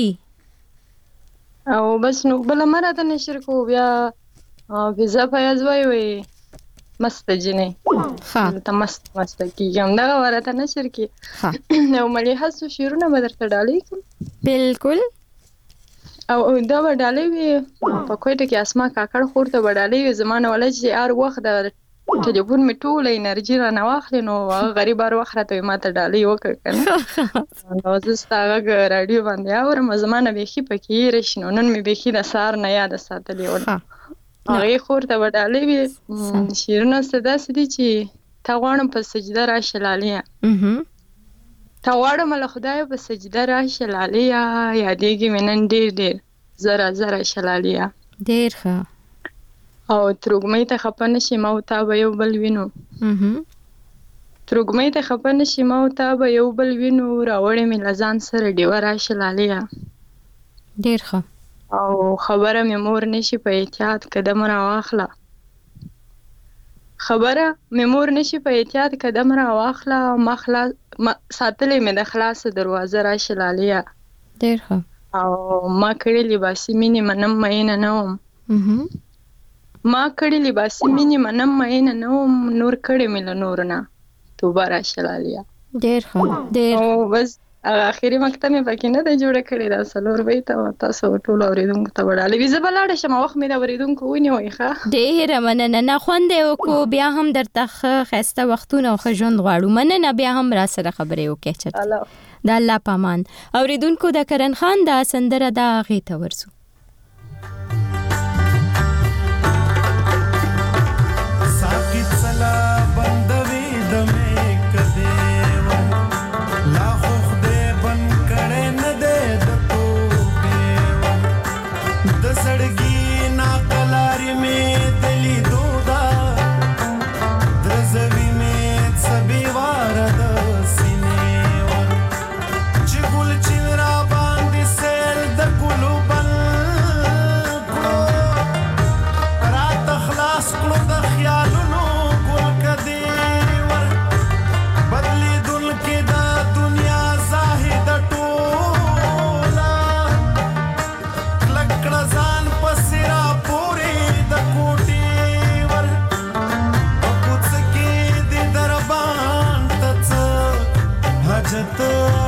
او بس نو بل مراته نشر کو بیا ویزا پیاز وای وای مست جنې ها ته مست مست کیږم دا ورته نشر کی ها نو مليحه سو شیرونه بدرته ډالې کوم بالکل او دا وډالې وی په کوټه کې اسما کاکړ خورته وډالې زمانه ولای چې ار وخت د ټلیفون می ټوله انرژي را نه واخلې نو غریب ار وخت راته ما ته ډالې وکړ کنه نو زه ستاګه رادیو باندې اورم زمانه به خې پکې رښنو نن می به خې د سار نه یاد ساتلې و هغه خورته وډالې وی شیرونه صدا سدي چې تا غوڼم په سجده را شلالیا تا غواړم له خدای په سجده را شلالیا یادېږي مې نن ډېر ډېر زره زره شلالیا ډېر ښه او ترږمۍ ته خفه نه شي ما او تا به یو بل وینو ترږمۍ ته خفه نه شي ما او تا به یو بل وینو راوړې مې له ځان سره ډېوه را شلالیا ډېر ښه او خبره مې مور نه شي په احتیاط قدم راواخله خبره مې مور نشي په احتیاط قدم را واخله ما خلاص ساتلې مې د خلاص دروازه را شلالیا ډېر ښه او ما کړي لباسي مینې منم مینه نه وم ما کړي لباسي مینې منم مینه نه وم نور کړي مې له نور نه توبه را شلالیا ډېر ښه ډېر او بس اخیری مکتب مې پکې نه د جوړه کړی دا سلور وای ته تاسو ټول اوریدونکو ته وړاله وی زبلاړه شم وخت مې دا اوریدونکو ونیوي ښه ډېر مننه نه خوندې وکړو بیا هم درته خسته وختونه او ژوند غواړو مننه بیا هم را سره خبرې وکړه چې د الله پامان اوریدونکو د کرن خان دا سندره دا غي ته ورسو ساکت سلا بندوي د مې کده سړګي نا کلاري مې دلی دودا درزوي مې سبي وار د سینې ور چې ګل چې را باندې سیل د ګلو بل کړو رات خلاص کړو د خیالونو ګل کدي ور بدلی دل کې د دنیا زاهد ټولا لکړه ځان پسرا پورې د کوټي ور کوڅ کې د دربان تڅ حاجت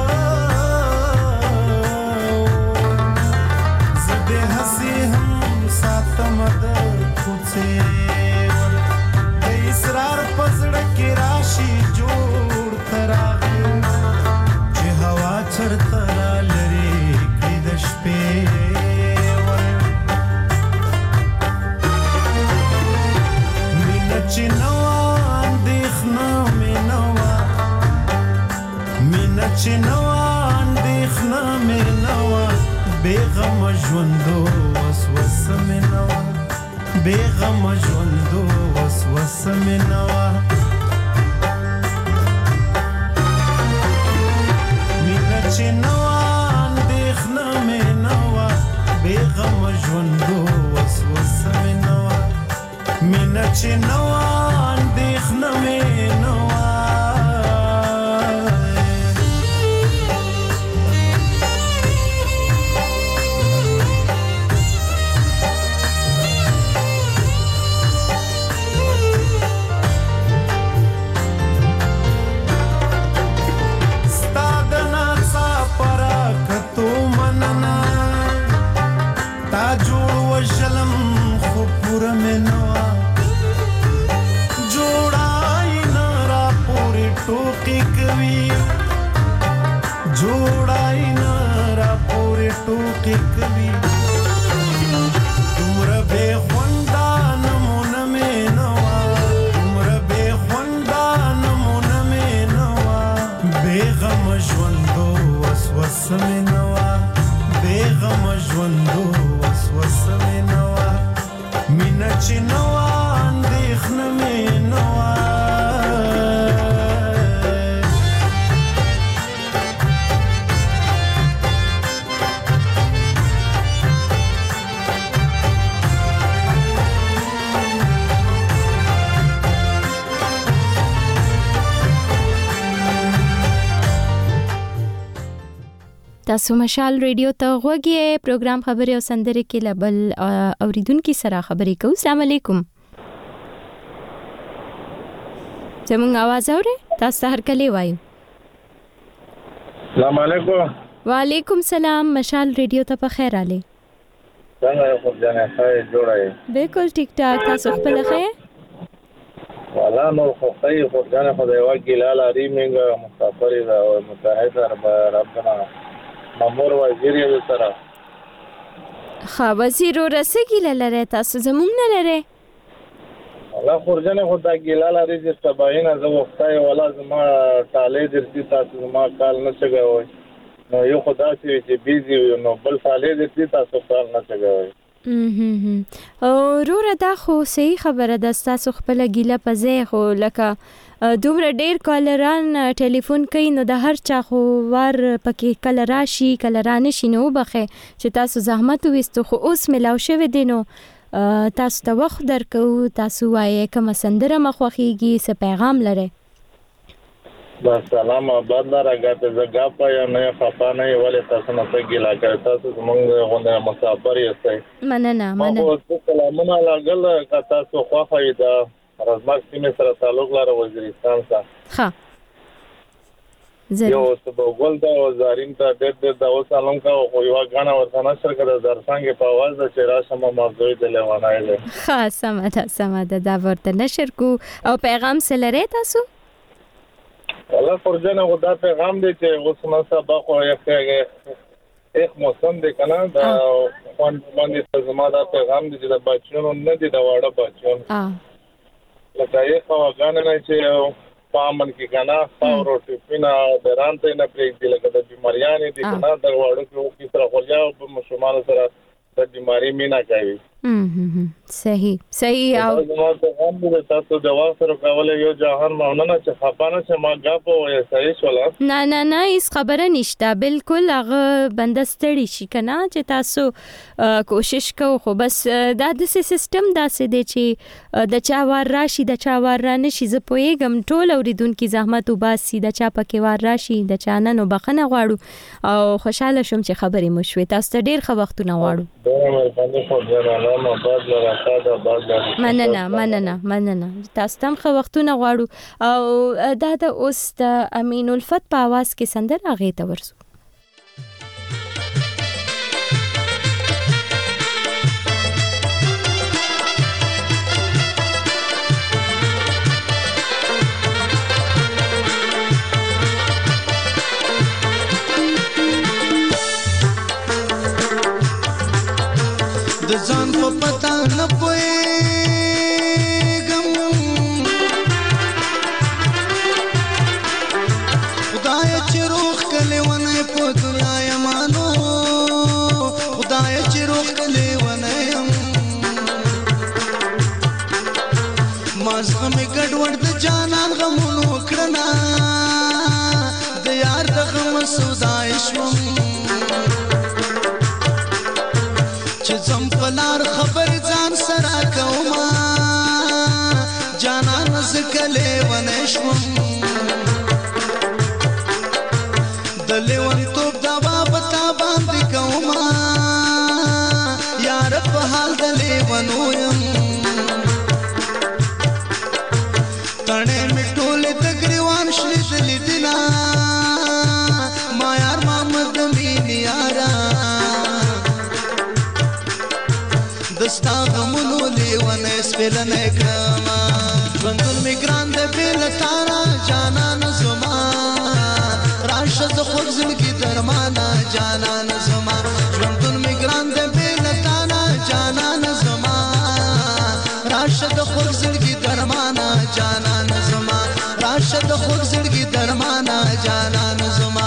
زده هسي هم ساتم د کوڅې ور د اسرار پزړه کې راشي جوړ تراغ چې هوا چرته لري کې د شپې چې نو اندېښنه مې نه وه مینه چې نو اندېښنه مې نه وه بېغمه ژوندو وسوسه مې نه وه بېغمه ژوندو وسوسه مې نه وه مینه چې نو اندېښنه مې نه وه بېغمه ژوندو وسوسه مې نه وه چې نو اندېښنه مې نه جوړای نه را پورې ټوکې کوي دومره بې خونده نمونه مې نه وه دومره بې خونده نمونه مې نه وه بې غمه ژوندو وسوسه مې نه وه بې غمه ژوندو وسوسه مې نه وه مینه چې نه وه اندېښنه مې نه وه تاسو مشال ریډیو ته غوږی پروګرام خبري او سندري کې لبل اوریدونکو سره خبري کوو. السلام علیکم. زموږ आवाज اوري؟ تاسو هر کله وایو. السلام علیکم. وعلیکم سلام. مشال ریډیو ته په خیر علي. څنګه یو خو جنې ښه جوړای؟ بالکل ټیک ټاک. تاسو خپل ښه؟ والا نو خو خی خو جنې خو دی واګی لاله ریمنګ مسافر دا متحد عرب ربنا مامور وزیر یې سره خا وزیر ورسګی لره تاسو زموږ نه لره الله خورجنه خو دا ګیلاله ریزه تباینه زه وختای ولا زما ټاله درتي تاسو زما کال نه چګوي نو یو خدا چې بیزی نو بل ټاله درتي تاسو کال نه چګوي او روره دا خو صحیح خبره ده. تاسو خپل ګیله پځه خو لکه دومره ډیر کالران ټلیفون کوي نو د هر چا خو ور پکې کله راشي کله رانه شي نو بخې چې تاسو زحمت وستو خو اوس ملاو شوه دینو تاسو ته وخت درکو. تاسو وایې کوم سندره مخوخيږي څه پیغام لره؟ بس سلام آباد لا راګه زګا پیا نه خفا نه ولې تاسو نه ګیلا کوي تاسو موږ غونډه مسافر یې مننه مننه او سلامونه لاګل کا تاسو خو فائدہ رزماک سیمه سره تعلق لري وزیرستان سره ها یو څه وګول دا وزارین ته د د اوسالم کا خو یو غاڼه ورته نشر کړه درڅنګ په आवाज د چرآشم موضوع د لوانای له خاصه مده سمده دا ورته نشر کو او پیغام سره تاسو الله فرجنه خدا پیغام دی چې اوس نو سبا خو یې ایک موسم دی کنه دا خوان باندې زما دا پیغام دی چې د بچونو نه دی دا واړه بچون ا لکه یې خو غاڼه نه چې پامن کې کنه فاورو ټیپینا درانته نه پرېږدي لکه د بیماریانې دي کنه د واړو کې کس را خلیا په مشمال سره د بیماری مینا کوي. صحیح صحیح او زما ته هم د تاسو د واسره کولای یو جهان مونږ نه چې خپانه چې ما غاپو وې صحیح شولا نه نه نه هیڅ خبره نشته بالکل هغه بندستړی شي کنه چې تاسو کوشش کوو خو بس دا د سیستم داسې دی چې د چا وار راشي د چا وار را نشي زه پوهیږم ټول اوریدونکو زحمت وباسي د چا پکې وار راشي د چا نه نو بخنه غواړو او خوشاله شوم چې خبرې مو شوې تاسو ته ډیر ښه وختونه غواړو. مننه مننه مننه تاسو تم خو وختونه غواړو او دا د اوس د امین الفت په आवाज کې سندره غې ته ورسو. د ځان په پتا نه پوهېږم خدای چې روح کلی ونی په دنیا یمانو خدای چې روح کلی ونی یم ما زغمې ګډوډ د جانان غمونو کړنه د یار د غم سودای شوم چې زم پلار خبر ځان سره کوما وستا غمونو لیونه سپلنه کړما ژوندون می ګران د بیل تارا جانان زما راشه د خوږ زړګي درمانا جانان زما ژوندون می ګران د بیل تارا جانان زما راشه د خوږ زړګي درمانا جانان زما راشه د خوږ زړګي درمانا جانان زما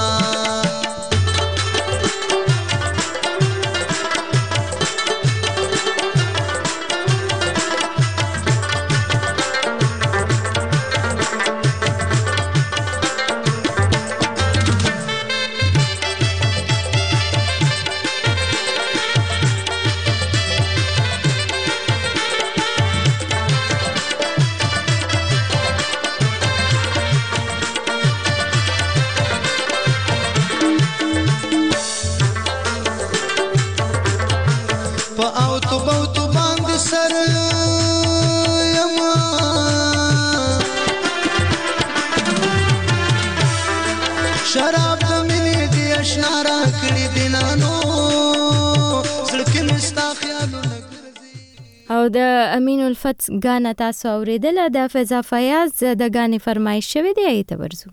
شراب د مینې دی اشنا را کړي دینانو زړه کې مستا خیالونه او د امین الفت غانا تاسو اوریدله د فضا فیاض د غانې فرمایش شوی دی ایت ورزو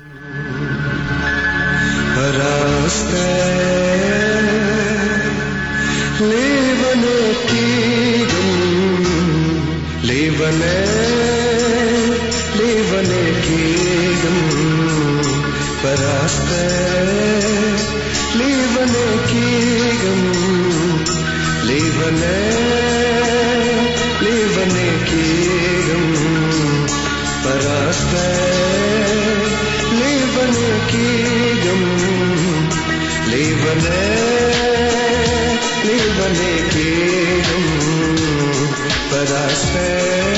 راسته لیونه کیږم لیونه لیونه کیږم پراسته لیونه کیږم لیونه لیونه کیږم پراسته لیونه کیږم لیونه لیونه کیږم پراسته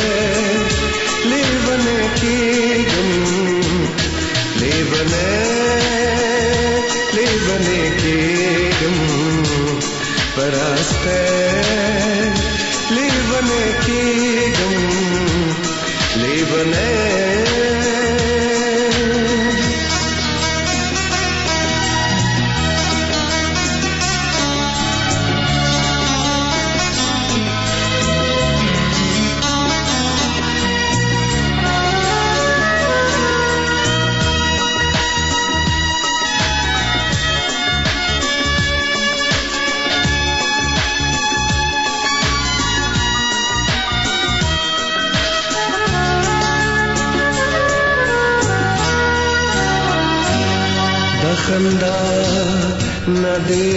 لیونه کیږم لیونه لیونه کیږم پراسته لیونه کیږم لیونه خندا ندی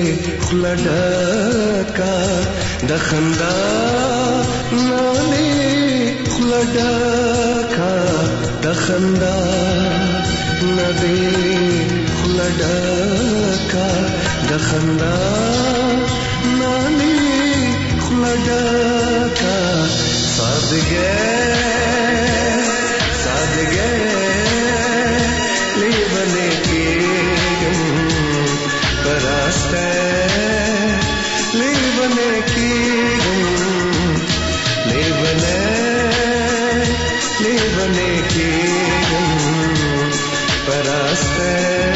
خلډکا د خندا ندی خلډکا د خندا ندی خلډکا د خندا ندی خلډکا سادګه سادګه لیونه پراسته لیونه کیږم لیونه لیونه کیږم پراسته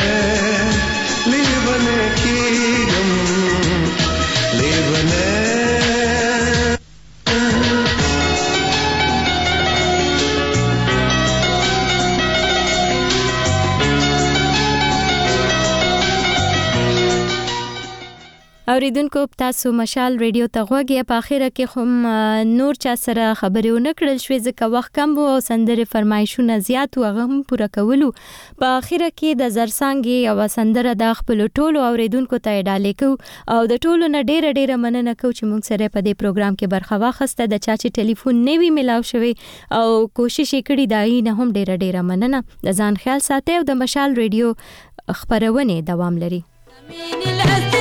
لیونه کیږم لیونه اوریدونکو تاسو مشال ریډیو ته غوږی په اخیره کې هم نور چا سره خبرې ونه کړل شوې ځکه وخت کم وو او سندره فرمایشونه زیات و هغه هم پوره کولو په اخیره کې د زرسانګي او سندره د خپل ټولو اوریدونکو ته ډالې کو او د ټولو نه ډیره ډیره مننه کو چې موږ سره په دې پروګرام کې برخه واخسته د چا چې ټلیفون نیوي ملاو شوی او کوشش کړي دای نه هم ډیره ډیره مننه د ځان خیال ساتي او د مشال ریډیو خبرونه دوام لري.